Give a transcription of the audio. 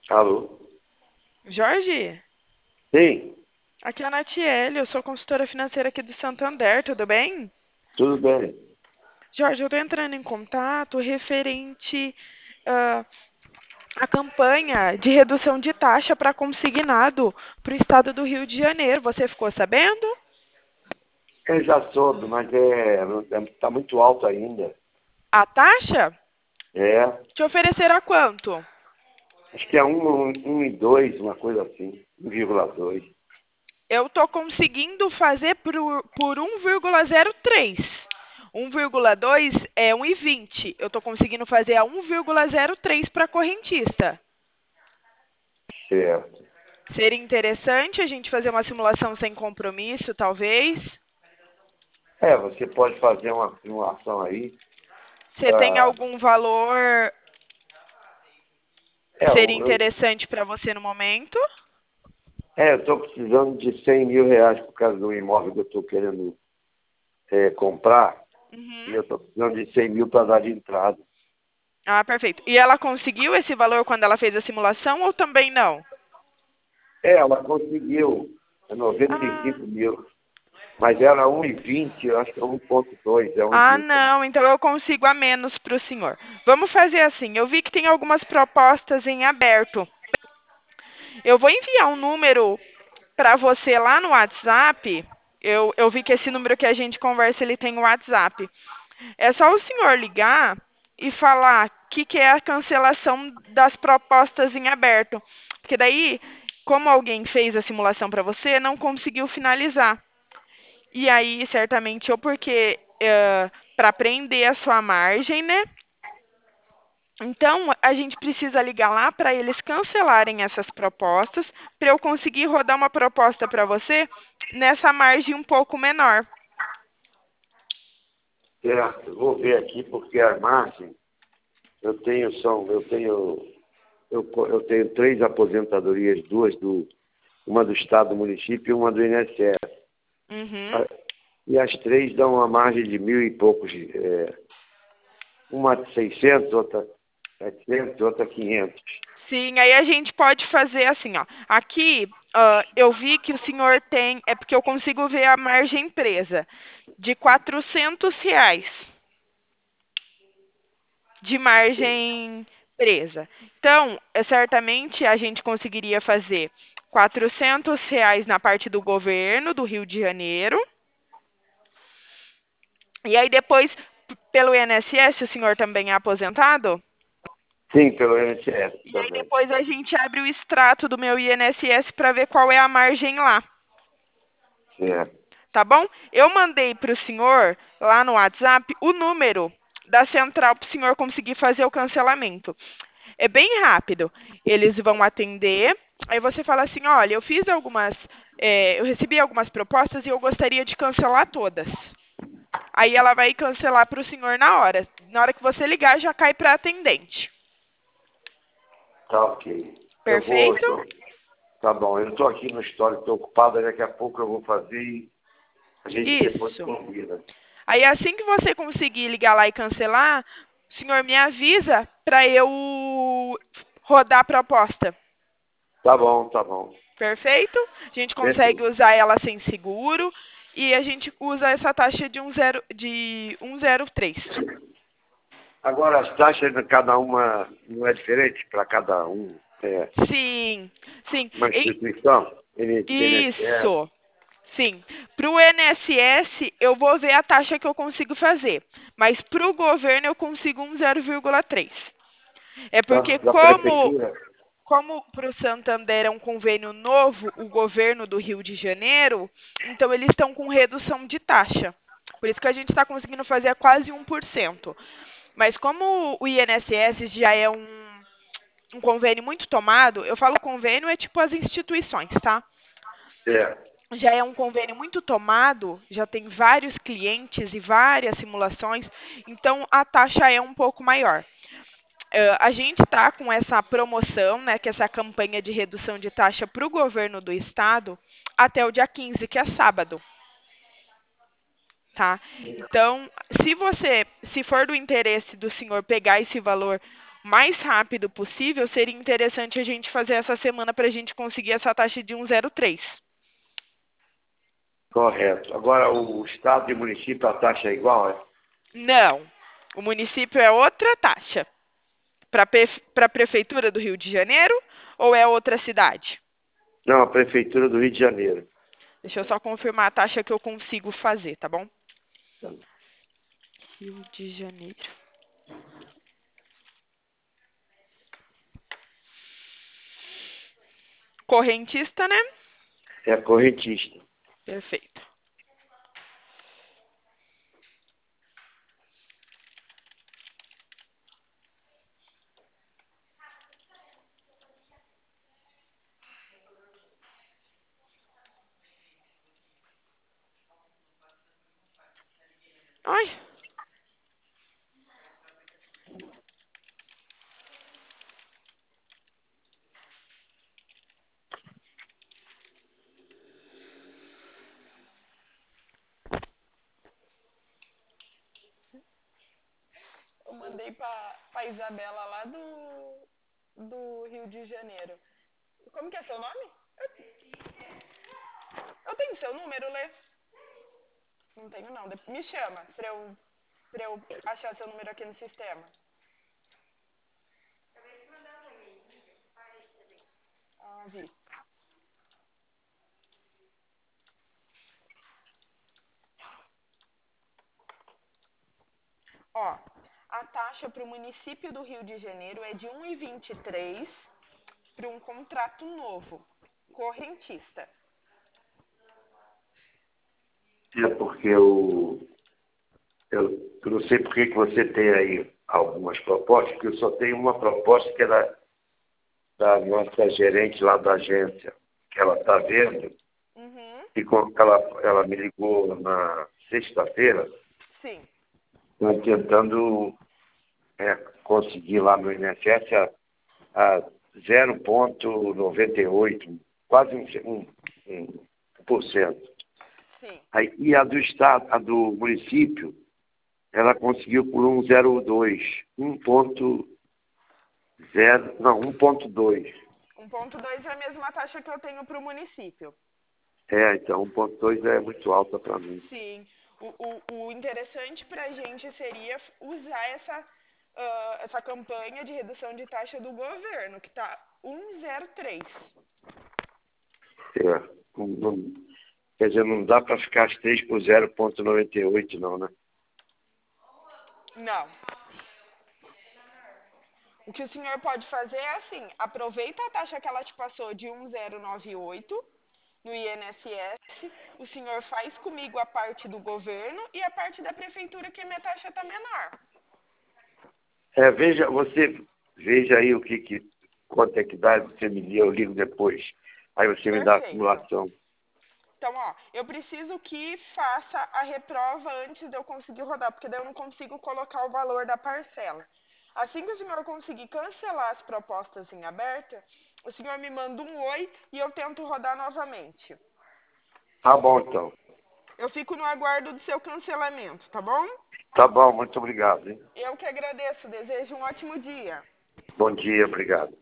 Alô? Jorge, Sim, aqui é a Natiele, eu sou consultora financeira aqui do Santander, tudo bem? tudo bem. Jorge, eu estou entrando em contato referente ah, à campanha de redução de taxa para consignado para o estado do Rio de Janeiro. Você ficou sabendo? Eu já soube, mas tá muito alto ainda. A taxa? É, Te oferecerá quanto? acho que é 1,2, uma coisa assim, 1,2. Eu estou conseguindo fazer por 1,03. 1,2 é 1,20. Eu estou conseguindo fazer a 1,03 para correntista. Certo. Seria interessante a gente fazer uma simulação sem compromisso, talvez. É, você pode fazer uma simulação aí Você tem para. algum valor É, que seria eu interessante para você no momento? estou precisando de R$ 100.000 por causa do imóvel que eu estou querendo comprar, e Uhum. eu estou precisando de 100 mil para dar de entrada. Ah, perfeito. E ela conseguiu esse valor quando ela fez a simulação ou também não? É, ela conseguiu, é noventa e Ah, cinco mil, mas era 1,20, eu acho que é 1,2, é ah, 1,20. não. Então eu consigo a menos para o senhor. Vamos fazer assim. Eu vi que tem algumas propostas em aberto. Eu vou enviar um número para você lá no WhatsApp. Eu vi que esse número que a gente conversa, ele tem o WhatsApp. É só o senhor ligar e falar que é a cancelação das propostas em aberto. Porque daí, como alguém fez a simulação para você, não conseguiu finalizar. E aí, certamente, ou porque para prender a sua margem, né? Então, a gente precisa ligar lá para eles cancelarem essas propostas, para eu conseguir rodar uma proposta para você nessa margem um pouco menor. Certo, vou ver aqui porque a margem, eu tenho, são, eu tenho três aposentadorias, uma do Estado do município e uma do INSS. Uhum. Ah, e as três dão uma margem de mil e poucos, uma de 600, outra 700, outra 500. Sim, aí a gente pode fazer assim, ó. Aqui, eu vi que o senhor tem, é porque eu consigo ver a margem presa, de R$ 400 de margem presa. Então, certamente a gente conseguiria fazer R$ 400 na parte do governo do Rio de Janeiro. E aí depois, pelo INSS, o senhor também é aposentado? Sim, pelo INSS E aí também. depois a gente abre o extrato do meu INSS para ver qual é a margem lá. Certo. Tá bom? Eu mandei para o senhor, lá no WhatsApp, o número da central para o senhor conseguir fazer o cancelamento. É bem rápido. Eles vão atender, aí você fala assim, olha, eu recebi algumas propostas e eu gostaria de cancelar todas. Aí ela vai cancelar para o senhor na hora. Na hora que você ligar, já cai para atendente. Tá ok. Eu vou, Perfeito? então, tá bom. Eu estou aqui no histórico, estou ocupado, daqui a pouco eu vou fazer e a gente depois Isso. combina. Aí assim que você conseguir ligar lá e cancelar, o senhor me avisa para eu rodar a proposta. Tá bom, tá bom. Perfeito? A gente consegue Perfeito. usar ela sem seguro e a gente usa essa taxa de 1,03. Agora, as taxas de cada uma não é diferente para cada um? É Sim, sim. uma instituição? INSS? Isso. Sim. Para o INSS, eu vou ver a taxa que eu consigo fazer. Mas para o governo, eu consigo um 0,3. É porque Da prefeitura? como para o Santander é um convênio novo, o governo do Rio de Janeiro, então eles estão com redução de taxa. Por isso que a gente está conseguindo fazer a quase 1%. Mas como o INSS já é um convênio muito tomado, eu falo convênio é tipo as instituições, tá? É. Já é um convênio muito tomado, já tem vários clientes e várias simulações, então a taxa é um pouco maior. A gente está com essa promoção, né, que é essa campanha de redução de taxa para o governo do estado até o dia 15, que é sábado, tá? Então, se for do interesse do senhor pegar esse valor mais rápido possível, seria interessante a gente fazer essa semana para a gente conseguir essa taxa de 1,03. Correto. Agora, o estado e o município, a taxa é igual, é? Não, o município é outra taxa. Para a Prefeitura do Rio de Janeiro ou é outra cidade? Não, a Prefeitura do Rio de Janeiro. Deixa eu só confirmar a taxa que eu consigo fazer, tá bom? Rio de Janeiro. Correntista, né? É correntista. Perfeito. Ai. Eu mandei pra Isabela lá do Rio de Janeiro. Como que é seu nome? Eu tenho seu número, Lê? Não tenho, não. Me chama pra eu achar seu número aqui no sistema. Ah, vi. Ó, a taxa para o município do Rio de Janeiro é de 1,23 para um contrato novo, correntista. É porque eu não sei por que você tem aí algumas propostas, porque eu só tenho uma proposta que é da nossa gerente lá da agência, que ela está vendo, Uhum, e ela me ligou na sexta-feira, sim. tentando conseguir lá no INSS a 0,98, quase um por cento. Sim. Aí, e a do estado, a do município, ela conseguiu por 1,02, 1,2. 1,2 é a mesma taxa que eu tenho para o município. Então 1,2 é muito alta para mim. Sim. O interessante para a gente seria usar essa campanha de redução de taxa do governo, que está 1,03. Quer dizer, não dá para ficar as 3 por 0,98 não, né? Não. O que o senhor pode fazer é assim, aproveita a taxa que ela te passou de 1,098 no INSS, o senhor faz comigo a parte do governo e a parte da prefeitura que a minha taxa está menor. Veja aí quanto é que dá, você me liga, eu ligo depois. Aí você me dá a Perfeito. acumulação. Então, ó, eu preciso que faça a reprova antes de eu conseguir rodar, porque daí eu não consigo colocar o valor da parcela. Assim que o senhor conseguir cancelar as propostas em aberta, o senhor me manda um oi e eu tento rodar novamente. Tá bom, então. Eu fico no aguardo do seu cancelamento, tá bom? Tá bom, muito obrigado, hein? Eu que agradeço, desejo um ótimo dia. Bom dia, obrigado.